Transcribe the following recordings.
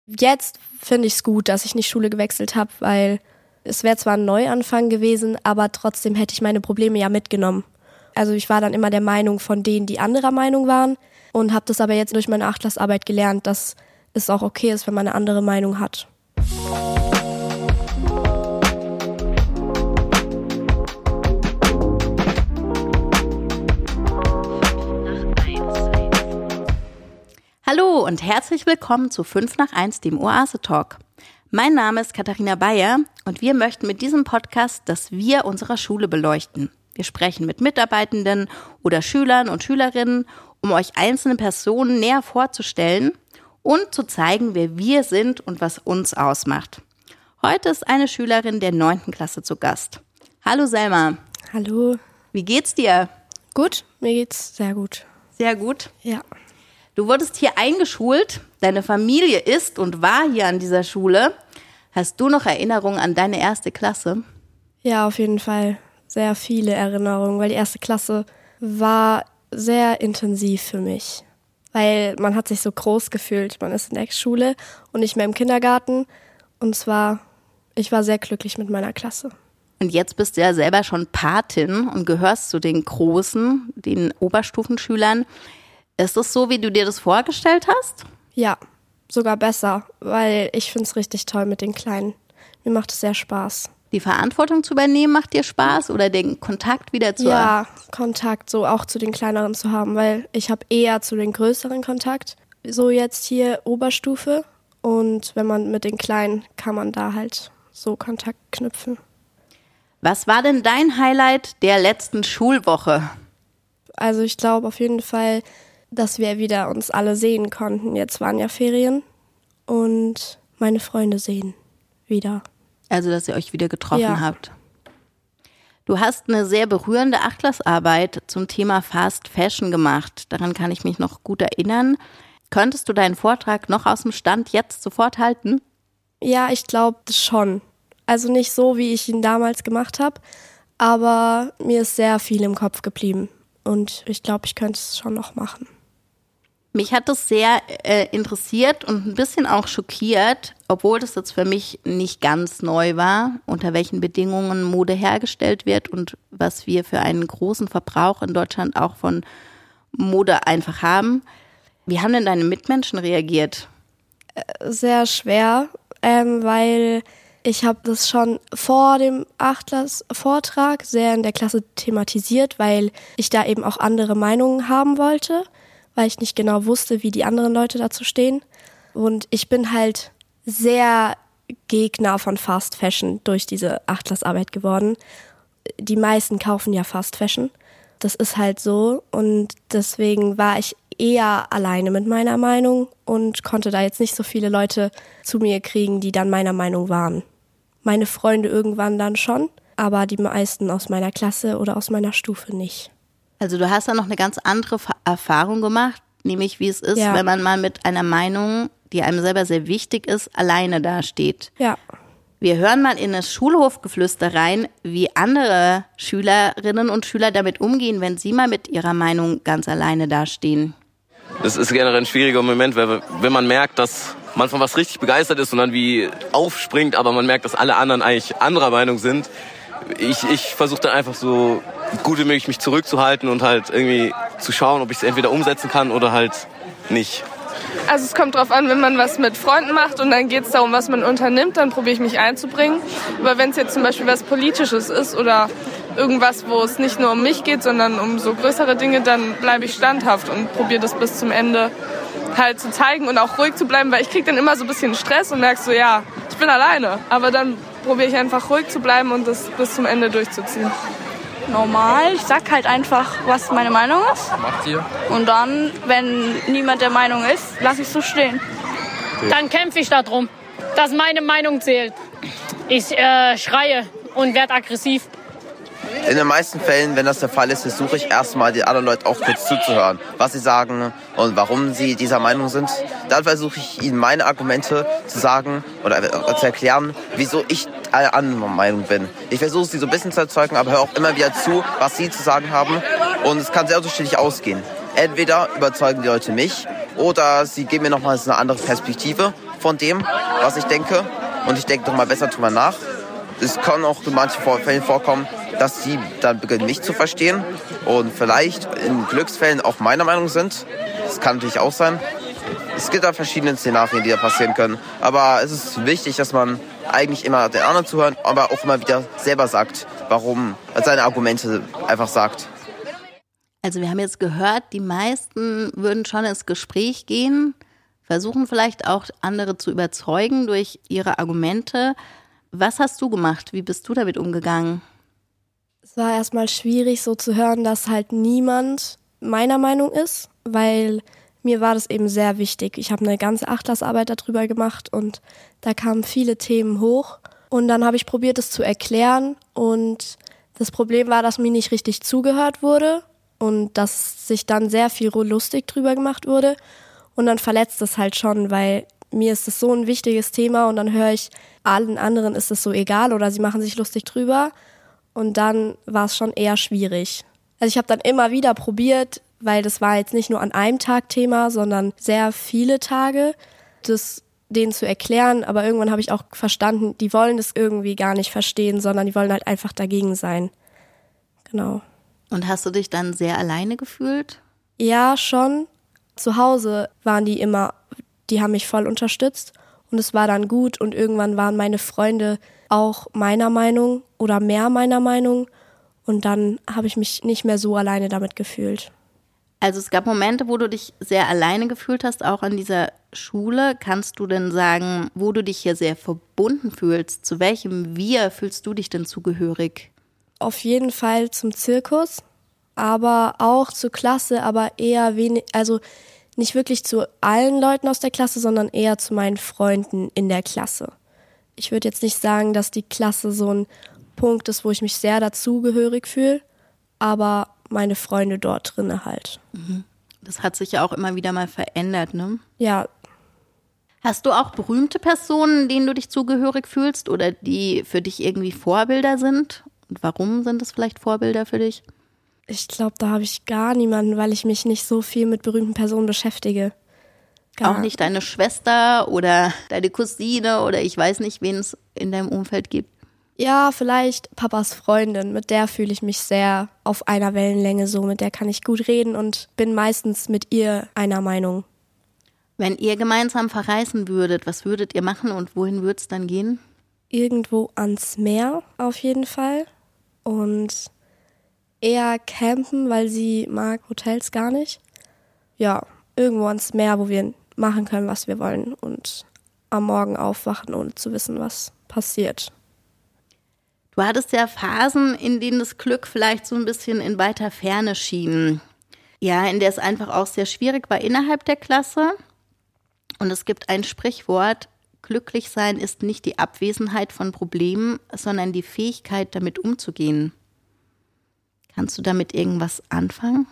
Jetzt finde ich es gut, dass ich nicht Schule gewechselt habe, weil es wäre zwar ein Neuanfang gewesen, aber trotzdem hätte ich meine Probleme ja mitgenommen. Also ich war dann immer der Meinung von denen, die anderer Meinung waren und habe das aber jetzt durch meine Achtklassarbeit gelernt, dass es auch okay ist, wenn man eine andere Meinung hat. Hallo und herzlich willkommen zu 5 nach 1, dem Oase-Talk. Mein Name ist Katharina Bayer und wir möchten mit diesem Podcast das Wir unserer Schule beleuchten. Wir sprechen mit Mitarbeitenden oder Schülern und Schülerinnen, um euch einzelne Personen näher vorzustellen und zu zeigen, wer wir sind und was uns ausmacht. Heute ist eine Schülerin der 9. Klasse zu Gast. Hallo Selma. Hallo. Wie geht's dir? Gut, mir geht's sehr gut. Sehr gut? Ja. Du wurdest hier eingeschult, deine Familie ist und war hier an dieser Schule. Hast du noch Erinnerungen an deine 1. Klasse? Ja, auf jeden Fall sehr viele Erinnerungen, weil die 1. Klasse war sehr intensiv für mich. Weil man hat sich so groß gefühlt, man ist in der Schule und nicht mehr im Kindergarten. Und zwar, ich war sehr glücklich mit meiner Klasse. Und jetzt bist du ja selber schon Patin und gehörst zu den Großen, den Oberstufenschülern. Ist das so, wie du dir das vorgestellt hast? Ja, sogar besser, weil ich finde es richtig toll mit den Kleinen. Mir macht es sehr Spaß. Die Verantwortung zu übernehmen macht dir Spaß oder den Kontakt wieder zu Ja, Kontakt so auch zu den Kleineren zu haben, weil ich habe eher zu den Größeren Kontakt. So jetzt hier Oberstufe und wenn man mit den Kleinen kann man da halt so Kontakt knüpfen. Was war denn dein Highlight der letzten Schulwoche? Also ich glaube auf jeden Fall, dass wir wieder uns alle sehen konnten. Jetzt waren ja Ferien und meine Freunde sehen wieder. Also, dass ihr euch wieder getroffen habt. Du hast eine sehr berührende Achtklassarbeit zum Thema Fast Fashion gemacht. Daran kann ich mich noch gut erinnern. Könntest du deinen Vortrag noch aus dem Stand jetzt sofort halten? Ja, ich glaube schon. Also nicht so, wie ich ihn damals gemacht habe, aber mir ist sehr viel im Kopf geblieben. Und ich glaube, ich könnte es schon noch machen. Mich hat das sehr interessiert und ein bisschen auch schockiert, obwohl das jetzt für mich nicht ganz neu war, unter welchen Bedingungen Mode hergestellt wird und was wir für einen großen Verbrauch in Deutschland auch von Mode einfach haben. Wie haben denn deine Mitmenschen reagiert? Sehr schwer, weil ich habe das schon vor dem Achtklässler-Vortrag sehr in der Klasse thematisiert, weil ich da eben auch andere Meinungen haben wollte, weil ich nicht genau wusste, wie die anderen Leute dazu stehen. Und ich bin halt sehr Gegner von Fast Fashion durch diese Achtklassarbeit geworden. Die meisten kaufen ja Fast Fashion. Das ist halt so und deswegen war ich eher alleine mit meiner Meinung und konnte da jetzt nicht so viele Leute zu mir kriegen, die dann meiner Meinung waren. Meine Freunde irgendwann dann schon, aber die meisten aus meiner Klasse oder aus meiner Stufe nicht. Also du hast da noch eine ganz andere Erfahrung gemacht, nämlich wie es ist, wenn man mal mit einer Meinung, die einem selber sehr wichtig ist, alleine dasteht. Ja. Wir hören mal in das Schulhofgeflüster rein, wie andere Schülerinnen und Schüler damit umgehen, wenn sie mal mit ihrer Meinung ganz alleine dastehen. Das ist generell ein schwieriger Moment, weil wenn man merkt, dass man von was richtig begeistert ist und dann wie aufspringt, aber man merkt, dass alle anderen eigentlich anderer Meinung sind. Ich versuche dann einfach so gut wie möglich mich zurückzuhalten und halt irgendwie zu schauen, ob ich es entweder umsetzen kann oder halt nicht. Also es kommt drauf an, wenn man was mit Freunden macht und dann geht es darum, was man unternimmt, dann probiere ich mich einzubringen. Aber wenn es jetzt zum Beispiel was Politisches ist oder irgendwas, wo es nicht nur um mich geht, sondern um so größere Dinge, dann bleibe ich standhaft und probiere das bis zum Ende halt zu zeigen und auch ruhig zu bleiben, weil ich kriege dann immer so ein bisschen Stress und merke so, ja, ich bin alleine. Aber dann probiere ich einfach ruhig zu bleiben und das bis zum Ende durchzuziehen. Normal, ich sag halt einfach, was meine Meinung ist. Macht ihr? Und dann, wenn niemand der Meinung ist, lasse ich es so stehen. Okay. Dann kämpfe ich darum, dass meine Meinung zählt. Ich schreie und werde aggressiv. In den meisten Fällen, wenn das der Fall ist, versuche ich erstmal den anderen Leuten auch kurz zuzuhören, was sie sagen und warum sie dieser Meinung sind. Dann versuche ich ihnen meine Argumente zu sagen oder zu erklären, wieso ich eine andere Meinung bin. Ich versuche sie so ein bisschen zu erzeugen, aber höre auch immer wieder zu, was sie zu sagen haben. Und es kann sehr unterschiedlich ausgehen. Entweder überzeugen die Leute mich oder sie geben mir nochmal eine andere Perspektive von dem, was ich denke. Und ich denke doch mal besser drüber nach. Es kann auch in manchen Fällen vorkommen, dass sie dann beginnen, mich zu verstehen und vielleicht in Glücksfällen auch meiner Meinung sind. Das kann natürlich auch sein. Es gibt da verschiedene Szenarien, die da passieren können. Aber es ist wichtig, dass man eigentlich immer den anderen zuhört, aber auch immer wieder selber sagt, warum, seine Argumente einfach sagt. Also wir haben jetzt gehört, die meisten würden schon ins Gespräch gehen, versuchen vielleicht auch andere zu überzeugen durch ihre Argumente. Was hast du gemacht? Wie bist du damit umgegangen? Es war erstmal schwierig, so zu hören, dass halt niemand meiner Meinung ist, weil mir war das eben sehr wichtig. Ich habe eine ganze Achtklassarbeit darüber gemacht und da kamen viele Themen hoch. Und dann habe ich probiert, es zu erklären und das Problem war, dass mir nicht richtig zugehört wurde und dass sich dann sehr viel lustig drüber gemacht wurde. Und dann verletzt es halt schon, weil mir ist das so ein wichtiges Thema und dann höre ich, allen anderen ist es so egal oder sie machen sich lustig drüber. Und dann war es schon eher schwierig. Also ich habe dann immer wieder probiert, weil das war jetzt nicht nur an einem Tag Thema, sondern sehr viele Tage, das denen zu erklären. Aber irgendwann habe ich auch verstanden, die wollen das irgendwie gar nicht verstehen, sondern die wollen halt einfach dagegen sein. Genau. Und hast du dich dann sehr alleine gefühlt? Ja, schon. Zu Hause waren die haben mich voll unterstützt und es war dann gut und irgendwann waren meine Freunde auch meiner Meinung oder mehr meiner Meinung und dann habe ich mich nicht mehr so alleine damit gefühlt. Also es gab Momente, wo du dich sehr alleine gefühlt hast, auch an dieser Schule. Kannst du denn sagen, wo du dich hier sehr verbunden fühlst? Zu welchem Wir fühlst du dich denn zugehörig? Auf jeden Fall zum Zirkus, aber auch zur Klasse, aber eher wenig, also nicht wirklich zu allen Leuten aus der Klasse, sondern eher zu meinen Freunden in der Klasse. Ich würde jetzt nicht sagen, dass die Klasse so ein Punkt ist, wo ich mich sehr dazugehörig fühle, aber meine Freunde dort drinne halt. Das hat sich ja auch immer wieder mal verändert, ne? Ja. Hast du auch berühmte Personen, denen du dich zugehörig fühlst oder die für dich irgendwie Vorbilder sind? Und warum sind es vielleicht Vorbilder für dich? Ich glaube, da habe ich gar niemanden, weil ich mich nicht so viel mit berühmten Personen beschäftige. Auch nicht deine Schwester oder deine Cousine oder ich weiß nicht, wen es in deinem Umfeld gibt? Ja, vielleicht Papas Freundin, mit der fühle ich mich sehr auf einer Wellenlänge so, mit der kann ich gut reden und bin meistens mit ihr einer Meinung. Wenn ihr gemeinsam verreisen würdet, was würdet ihr machen und wohin würde es dann gehen? Irgendwo ans Meer auf jeden Fall und eher campen, weil sie mag Hotels gar nicht. Ja, irgendwo ans Meer, wo wir machen können, was wir wollen und am Morgen aufwachen, ohne zu wissen, was passiert. Du hattest ja Phasen, in denen das Glück vielleicht so ein bisschen in weiter Ferne schien. Ja, in der es einfach auch sehr schwierig war innerhalb der Klasse. Und es gibt ein Sprichwort, glücklich sein ist nicht die Abwesenheit von Problemen, sondern die Fähigkeit, damit umzugehen. Kannst du damit irgendwas anfangen?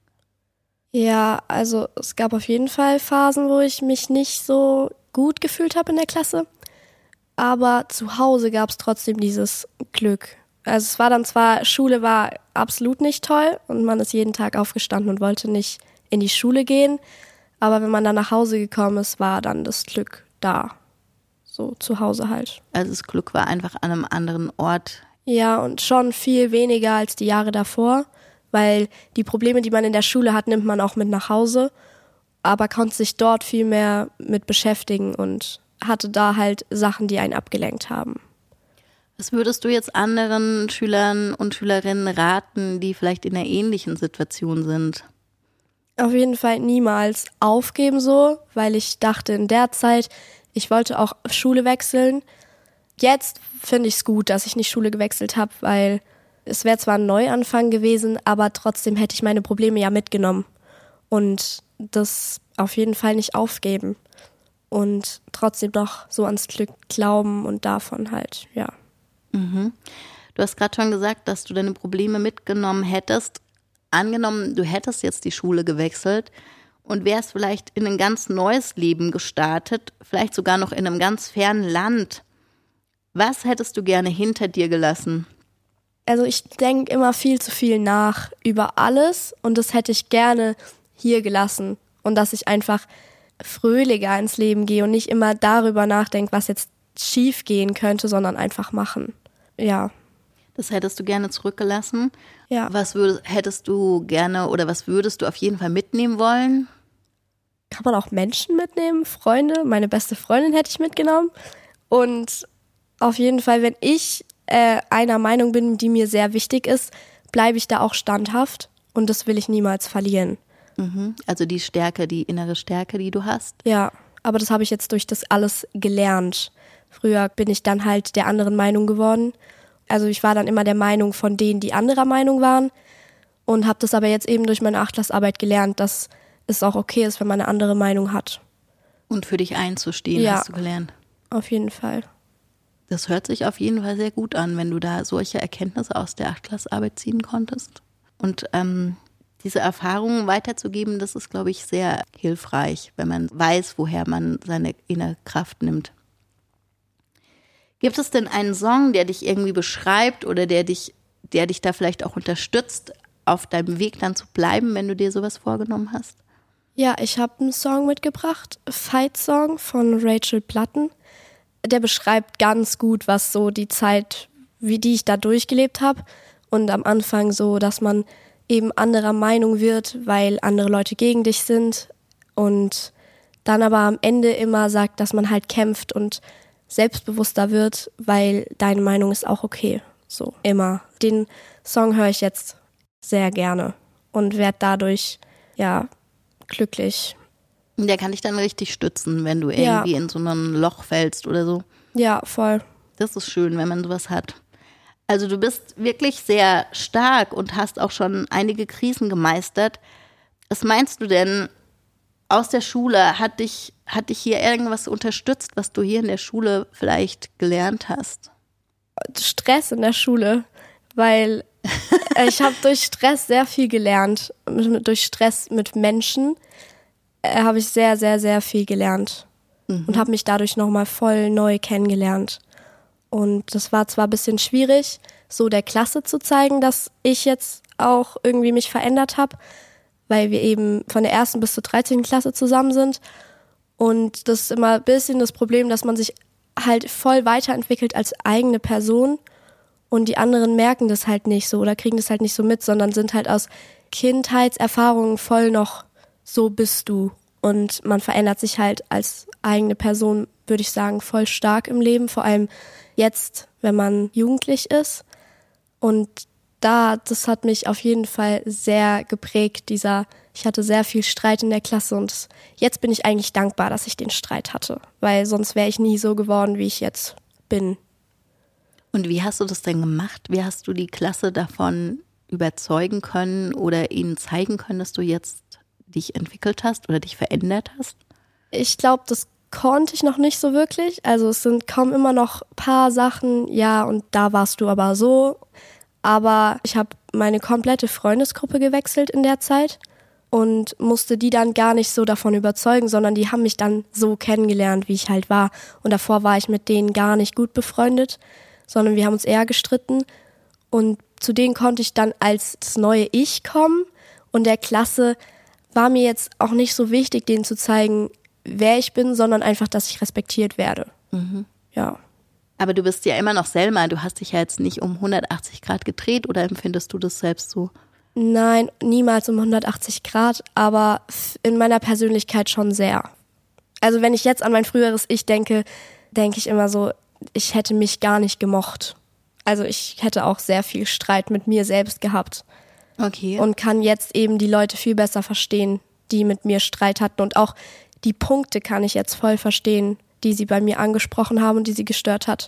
Ja, also es gab auf jeden Fall Phasen, wo ich mich nicht so gut gefühlt habe in der Klasse. Aber zu Hause gab es trotzdem dieses Glück. Also es war dann zwar, Schule war absolut nicht toll und man ist jeden Tag aufgestanden und wollte nicht in die Schule gehen. Aber wenn man dann nach Hause gekommen ist, war dann das Glück da. So zu Hause halt. Also das Glück war einfach an einem anderen Ort. Ja, und schon viel weniger als die Jahre davor, weil die Probleme, die man in der Schule hat, nimmt man auch mit nach Hause, aber konnte sich dort viel mehr mit beschäftigen und hatte da halt Sachen, die einen abgelenkt haben. Was würdest du jetzt anderen Schülern und Schülerinnen raten, die vielleicht in einer ähnlichen Situation sind? Auf jeden Fall niemals aufgeben so, weil ich dachte in der Zeit, ich wollte auch Schule wechseln. Jetzt finde ich es gut, dass ich nicht Schule gewechselt habe, weil es wäre zwar ein Neuanfang gewesen, aber trotzdem hätte ich meine Probleme ja mitgenommen. Und das auf jeden Fall nicht aufgeben. Und trotzdem doch so ans Glück glauben und davon halt, ja. Mhm. Du hast gerade schon gesagt, dass du deine Probleme mitgenommen hättest. Angenommen, du hättest jetzt die Schule gewechselt und wärst vielleicht in ein ganz neues Leben gestartet, vielleicht sogar noch in einem ganz fernen Land. Was hättest du gerne hinter dir gelassen? Also ich denke immer viel zu viel nach über alles und das hätte ich gerne hier gelassen. Und dass ich einfach fröhlicher ins Leben gehe und nicht immer darüber nachdenke, was jetzt schief gehen könnte, sondern einfach machen. Ja. Das hättest du gerne zurückgelassen. Ja. Was hättest du gerne oder was würdest du auf jeden Fall mitnehmen wollen? Kann man auch Menschen mitnehmen, Freunde. Meine beste Freundin hätte ich mitgenommen. Und auf jeden Fall, wenn ich einer Meinung bin, die mir sehr wichtig ist, bleibe ich da auch standhaft. Und das will ich niemals verlieren. Also die Stärke, die innere Stärke, die du hast. Ja, aber das habe ich jetzt durch das alles gelernt. Früher bin ich dann halt der anderen Meinung geworden. Also ich war dann immer der Meinung von denen, die anderer Meinung waren. Und habe das aber jetzt eben durch meine Achtklassarbeit gelernt, dass es auch okay ist, wenn man eine andere Meinung hat. Und für dich einzustehen, Ja. hast du gelernt. Auf jeden Fall. Das hört sich auf jeden Fall sehr gut an, wenn du da solche Erkenntnisse aus der Achtklassarbeit ziehen konntest. Und diese Erfahrungen weiterzugeben, das ist, glaube ich, sehr hilfreich, wenn man weiß, woher man seine innere Kraft nimmt. Gibt es denn einen Song, der dich irgendwie beschreibt oder der dich da vielleicht auch unterstützt, auf deinem Weg dann zu bleiben, wenn du dir sowas vorgenommen hast? Ja, ich habe einen Song mitgebracht, Fight Song von Rachel Platten. Der beschreibt ganz gut, was so die Zeit, wie die ich da durchgelebt habe. Und am Anfang so, dass man eben anderer Meinung wird, weil andere Leute gegen dich sind. Und dann aber am Ende immer sagt, dass man halt kämpft und selbstbewusster wird, weil deine Meinung ist auch okay. So, immer. Den Song höre ich jetzt sehr gerne und werde dadurch, ja, glücklich. Der kann dich dann richtig stützen, wenn du irgendwie in so ein Loch fällst oder so. Ja, voll. Das ist schön, wenn man sowas hat. Also du bist wirklich sehr stark und hast auch schon einige Krisen gemeistert. Was meinst du denn aus der Schule? Hat dich hier irgendwas unterstützt, was du hier in der Schule vielleicht gelernt hast? Stress in der Schule, weil ich habe durch Stress sehr viel gelernt. Durch Stress mit Menschen habe ich sehr, sehr, sehr viel gelernt und habe mich dadurch nochmal voll neu kennengelernt. Und das war zwar ein bisschen schwierig, so der Klasse zu zeigen, dass ich jetzt auch irgendwie mich verändert habe, weil wir eben von der 1. bis zur 13. Klasse zusammen sind. Und das ist immer ein bisschen das Problem, dass man sich halt voll weiterentwickelt als eigene Person und die anderen merken das halt nicht so oder kriegen das halt nicht so mit, sondern sind halt aus Kindheitserfahrungen voll noch so bist du. Und man verändert sich halt als eigene Person, würde ich sagen, voll stark im Leben, vor allem jetzt, wenn man jugendlich ist. Und das hat mich auf jeden Fall sehr geprägt, ich hatte sehr viel Streit in der Klasse und jetzt bin ich eigentlich dankbar, dass ich den Streit hatte, weil sonst wäre ich nie so geworden, wie ich jetzt bin. Und wie hast du das denn gemacht? Wie hast du die Klasse davon überzeugen können oder ihnen zeigen können, dass du jetzt dich entwickelt hast oder dich verändert hast? Ich glaube, das konnte ich noch nicht so wirklich. Also es kommen immer noch ein paar Sachen, ja, und da warst du aber so. Aber ich habe meine komplette Freundesgruppe gewechselt in der Zeit und musste die dann gar nicht so davon überzeugen, sondern die haben mich dann so kennengelernt, wie ich halt war. Und davor war ich mit denen gar nicht gut befreundet, sondern wir haben uns eher gestritten. Und zu denen konnte ich dann als das neue Ich kommen. Und der Klasse war mir jetzt auch nicht so wichtig, denen zu zeigen, wer ich bin, sondern einfach, dass ich respektiert werde. Ja. Aber du bist ja immer noch Selma, du hast dich ja jetzt nicht um 180 Grad gedreht oder empfindest du das selbst so? Nein, niemals um 180 Grad, aber in meiner Persönlichkeit schon sehr. Also wenn ich jetzt an mein früheres Ich denke, denke ich immer so, ich hätte mich gar nicht gemocht. Also ich hätte auch sehr viel Streit mit mir selbst gehabt. Okay. Und kann jetzt eben die Leute viel besser verstehen, die mit mir Streit hatten. Und auch die Punkte kann ich jetzt voll verstehen, die sie bei mir angesprochen haben und die sie gestört hat.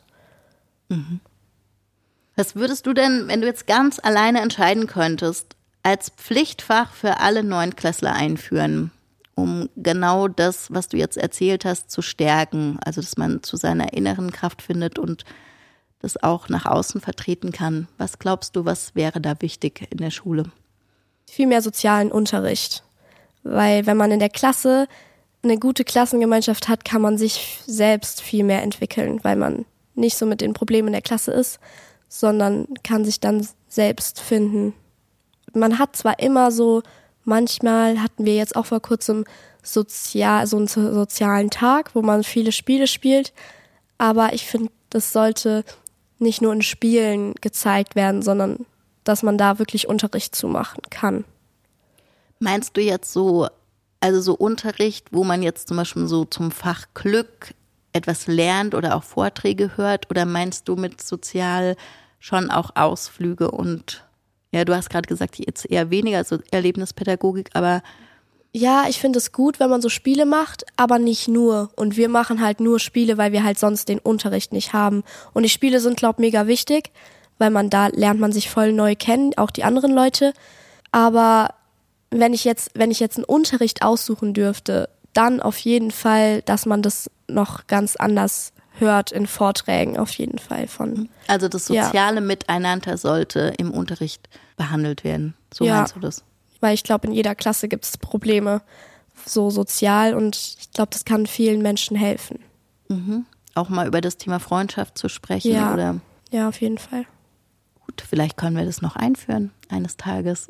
Was würdest du denn, wenn du jetzt ganz alleine entscheiden könntest, als Pflichtfach für alle Neunklässler einführen, um genau das, was du jetzt erzählt hast, zu stärken? Also, dass man zu seiner inneren Kraft findet und das auch nach außen vertreten kann. Was glaubst du, was wäre da wichtig in der Schule? Viel mehr sozialen Unterricht. Weil wenn man in der Klasse eine gute Klassengemeinschaft hat, kann man sich selbst viel mehr entwickeln, weil man nicht so mit den Problemen in der Klasse ist, sondern kann sich dann selbst finden. Man hat zwar immer so, manchmal hatten wir jetzt auch vor kurzem so einen sozialen Tag, wo man viele Spiele spielt. Aber ich finde, das sollte nicht nur in Spielen gezeigt werden, sondern dass man da wirklich Unterricht zu machen kann. Meinst du jetzt so Unterricht, wo man jetzt zum Beispiel so zum Fach Glück etwas lernt oder auch Vorträge hört? Oder meinst du mit sozial schon auch Ausflüge und, ja, du hast gerade gesagt, jetzt eher weniger, also Erlebnispädagogik, aber... Ja, ich finde es gut, wenn man so Spiele macht, aber nicht nur. Und wir machen halt nur Spiele, weil wir halt sonst den Unterricht nicht haben. Und die Spiele sind, glaube ich, mega wichtig, weil da lernt man sich voll neu kennen, auch die anderen Leute. Aber wenn ich jetzt einen Unterricht aussuchen dürfte, dann auf jeden Fall, dass man das noch ganz anders hört in Vorträgen, auf jeden Fall von. Also das soziale Miteinander sollte im Unterricht behandelt werden. So meinst du das? Weil ich glaube, in jeder Klasse gibt es Probleme, so sozial, und ich glaube, das kann vielen Menschen helfen. Mhm. Auch mal über das Thema Freundschaft zu sprechen, oder? Ja, auf jeden Fall. Gut, vielleicht können wir das noch einführen, eines Tages.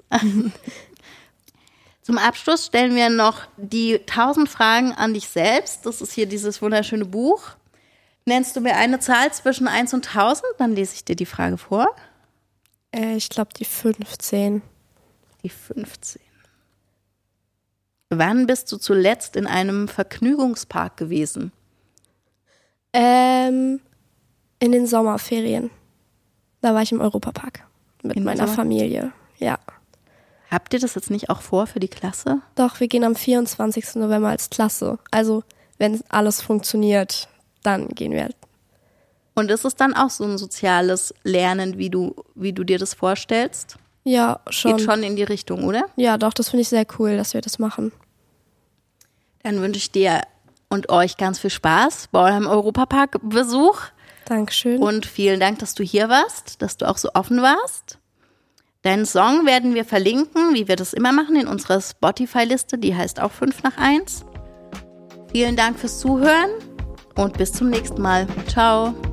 Zum Abschluss stellen wir noch die 1000 Fragen an dich selbst. Das ist hier dieses wunderschöne Buch. Nennst du mir eine Zahl zwischen 1 und 1000, dann lese ich dir die Frage vor. Ich glaube die 15. Die 15. Wann bist du zuletzt in einem Vergnügungspark gewesen? In den Sommerferien. Da war ich im Europapark mit meiner Familie. Ja. Habt ihr das jetzt nicht auch vor für die Klasse? Doch, wir gehen am 24. November als Klasse. Also, wenn alles funktioniert, dann gehen wir. Und ist es dann auch so ein soziales Lernen, wie du dir das vorstellst? Ja, schon. Geht schon in die Richtung, oder? Ja, doch, das finde ich sehr cool, dass wir das machen. Dann wünsche ich dir und euch ganz viel Spaß bei eurem Europapark-Besuch. Dankeschön. Und vielen Dank, dass du hier warst, dass du auch so offen warst. Deinen Song werden wir verlinken, wie wir das immer machen, in unserer Spotify-Liste. Die heißt auch 5 nach 1. Vielen Dank fürs Zuhören und bis zum nächsten Mal. Ciao.